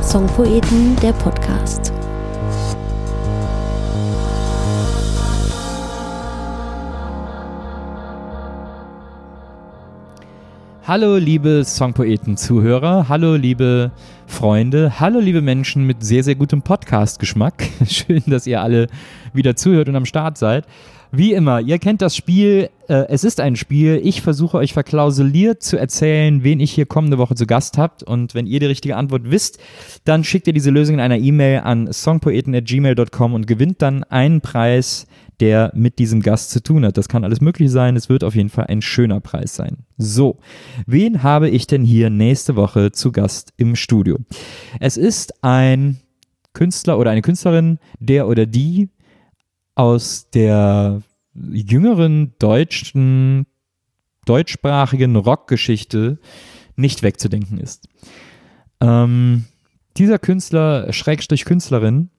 Songpoeten, der Podcast. Hallo liebe Songpoeten-Zuhörer, hallo liebe Freunde, hallo liebe Menschen mit sehr, sehr gutem Podcast-Geschmack. Schön, dass ihr alle wieder zuhört und am Start seid. Wie immer, ihr kennt das Spiel, es ist ein Spiel, ich versuche euch verklausuliert zu erzählen, wen ich hier kommende Woche zu Gast habt, und wenn ihr die richtige Antwort wisst, dann schickt ihr diese Lösung in einer E-Mail an songpoeten@gmail.com und gewinnt dann einen Preis, der mit diesem Gast zu tun hat. Das kann alles möglich sein, es wird auf jeden Fall ein schöner Preis sein. So, wen habe ich denn hier nächste Woche zu Gast im Studio? Es ist ein Künstler oder eine Künstlerin, der oder die aus der jüngeren deutschsprachigen Rockgeschichte nicht wegzudenken ist. Dieser Künstler, Schrägstrich Künstlerin,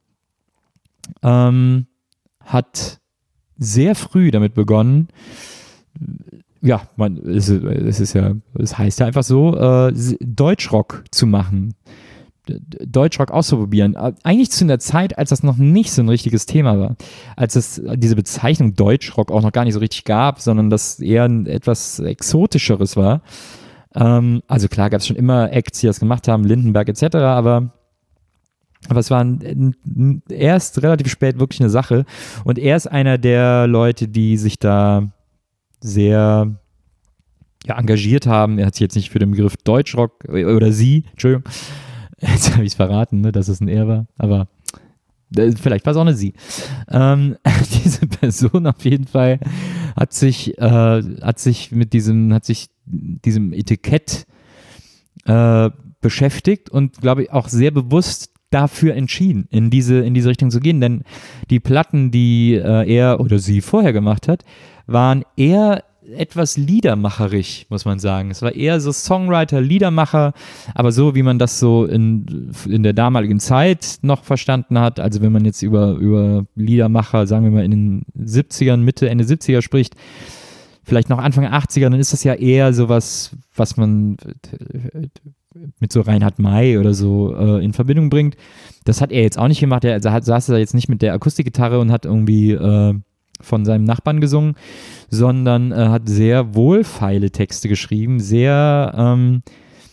hat sehr früh damit begonnen, ja, es heißt ja einfach so, Deutschrock zu machen. Deutschrock auszuprobieren. Eigentlich zu einer Zeit, als das noch nicht so ein richtiges Thema war. Als es diese Bezeichnung Deutschrock auch noch gar nicht so richtig gab, sondern das eher ein etwas Exotischeres war. Also klar gab es schon immer Acts, die das gemacht haben, Lindenberg etc., aber es war erst relativ spät wirklich eine Sache, und er ist einer der Leute, die sich da sehr engagiert haben. Er hat sich jetzt nicht für den Begriff Deutschrock oder sie, Entschuldigung, jetzt habe ich es verraten, ne, dass es ein Er war, aber vielleicht war es auch eine Sie. Diese Person auf jeden Fall hat sich mit diesem Etikett beschäftigt und, glaube ich, auch sehr bewusst dafür entschieden, in diese Richtung zu gehen, denn die Platten, die er oder sie vorher gemacht hat, waren eher etwas liedermacherig, muss man sagen. Es war eher so Songwriter, Liedermacher, aber so, wie man das so in der damaligen Zeit noch verstanden hat. Also wenn man jetzt über Liedermacher, sagen wir mal in den 70ern, Mitte, Ende 70er spricht, vielleicht noch Anfang 80er, dann ist das ja eher sowas, was man mit so Reinhard May oder so in Verbindung bringt. Das hat er jetzt auch nicht gemacht. Er saß da jetzt nicht mit der Akustikgitarre und hat irgendwie von seinem Nachbarn gesungen, sondern hat sehr wohlfeile Texte geschrieben, sehr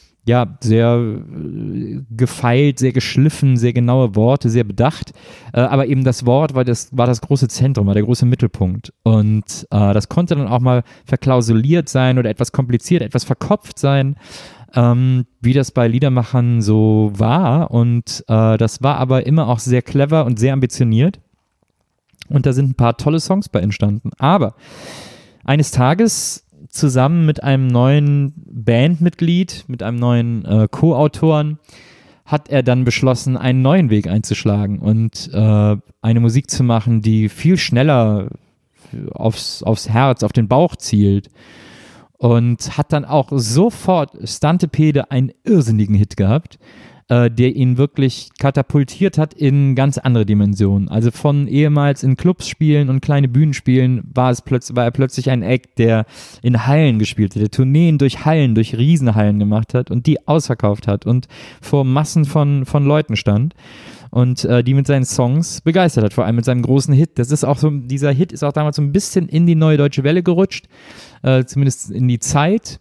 gefeilt, sehr geschliffen, sehr genaue Worte, sehr bedacht. Aber eben das Wort war das große Zentrum, war der große Mittelpunkt. Und das konnte dann auch mal verklausuliert sein oder etwas kompliziert, etwas verkopft sein, wie das bei Liedermachern so war. Und das war aber immer auch sehr clever und sehr ambitioniert. Und da sind ein paar tolle Songs bei entstanden. Aber eines Tages zusammen mit einem neuen Bandmitglied, mit einem neuen Co-Autoren, hat er dann beschlossen, einen neuen Weg einzuschlagen und eine Musik zu machen, die viel schneller aufs Herz, auf den Bauch zielt. Und hat dann auch sofort Stantepede einen irrsinnigen Hit gehabt, der ihn wirklich katapultiert hat in ganz andere Dimensionen. Also von ehemals in Clubs spielen und kleine Bühnen spielen, war er plötzlich ein Act, der in Hallen gespielt hat, der Tourneen durch Hallen, durch Riesenhallen gemacht hat und die ausverkauft hat und vor Massen von Leuten stand und die mit seinen Songs begeistert hat, vor allem mit seinem großen Hit. Das ist auch so, dieser Hit ist auch damals so ein bisschen in die Neue Deutsche Welle gerutscht, zumindest in die Zeit.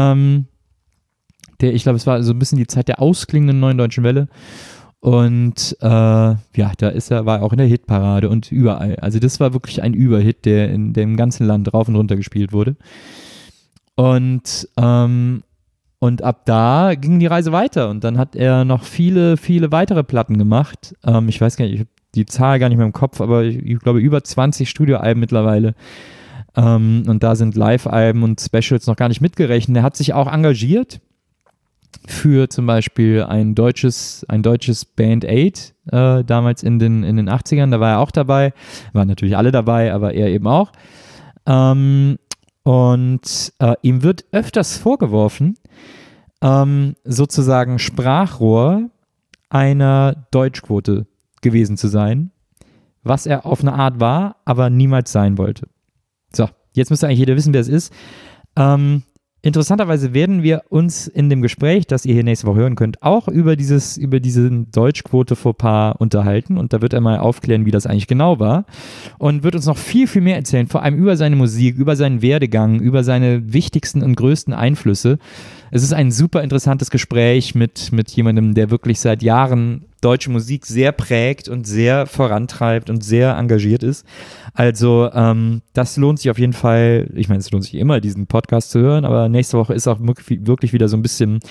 Ich glaube, es war so ein bisschen die Zeit der ausklingenden Neuen Deutschen Welle. Und da war er auch in der Hitparade und überall. Also das war wirklich ein Überhit, der in dem ganzen Land rauf und runter gespielt wurde. Und ab da ging die Reise weiter. Und dann hat er noch viele, viele weitere Platten gemacht. Ich weiß gar nicht, ich habe die Zahl gar nicht mehr im Kopf, aber ich glaube über 20 Studioalben mittlerweile. Und da sind Live-Alben und Specials noch gar nicht mitgerechnet. Er hat sich auch engagiert für zum Beispiel ein deutsches Band Aid, damals in den 80ern, da war er auch dabei, waren natürlich alle dabei, aber er eben auch. Und ihm wird öfters vorgeworfen, sozusagen Sprachrohr einer Deutschquote gewesen zu sein, was er auf eine Art war, aber niemals sein wollte. So, jetzt müsste eigentlich jeder wissen, wer es ist. interessanterweise werden wir uns in dem Gespräch, das ihr hier nächste Woche hören könnt, auch über diesen Deutschquote-Fauxpas unterhalten und da wird er mal aufklären, wie das eigentlich genau war und wird uns noch viel, viel mehr erzählen, vor allem über seine Musik, über seinen Werdegang, über seine wichtigsten und größten Einflüsse. Es ist ein super interessantes Gespräch mit jemandem, der wirklich seit Jahren deutsche Musik sehr prägt und sehr vorantreibt und sehr engagiert ist. Also das lohnt sich auf jeden Fall. Ich meine, es lohnt sich immer, diesen Podcast zu hören, aber nächste Woche ist auch wirklich wieder so ein bisschen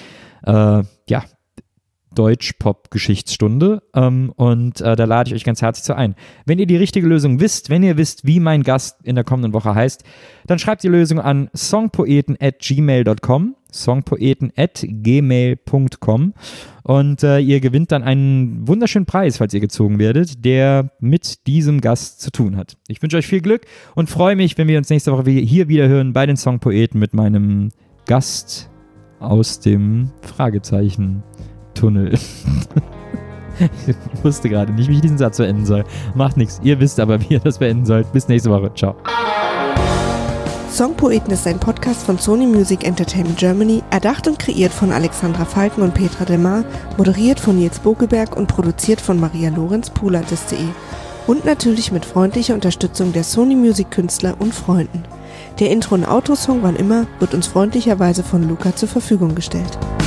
Deutsch-Pop-Geschichtsstunde und da lade ich euch ganz herzlich zu ein. Wenn ihr die richtige Lösung wisst, wenn ihr wisst, wie mein Gast in der kommenden Woche heißt, dann schreibt die Lösung an songpoeten@gmail.com songpoeten@gmail.com und ihr gewinnt dann einen wunderschönen Preis, falls ihr gezogen werdet, der mit diesem Gast zu tun hat. Ich wünsche euch viel Glück und freue mich, wenn wir uns nächste Woche hier wieder hören bei den Songpoeten mit meinem Gast aus dem Fragezeichen-Tunnel. Ich wusste gerade nicht, wie ich diesen Satz beenden soll. Macht nichts, ihr wisst aber, wie ihr das beenden sollt. Bis nächste Woche. Ciao. Songpoeten ist ein Podcast von Sony Music Entertainment Germany, erdacht und kreiert von Alexandra Falken und Petra Delmar, moderiert von Nils Bokelberg und produziert von Maria Lorenz, Poolartist.de und natürlich mit freundlicher Unterstützung der Sony Music Künstler und Freunden. Der Intro- und Outro-Song Wann immer wird uns freundlicherweise von Luca zur Verfügung gestellt.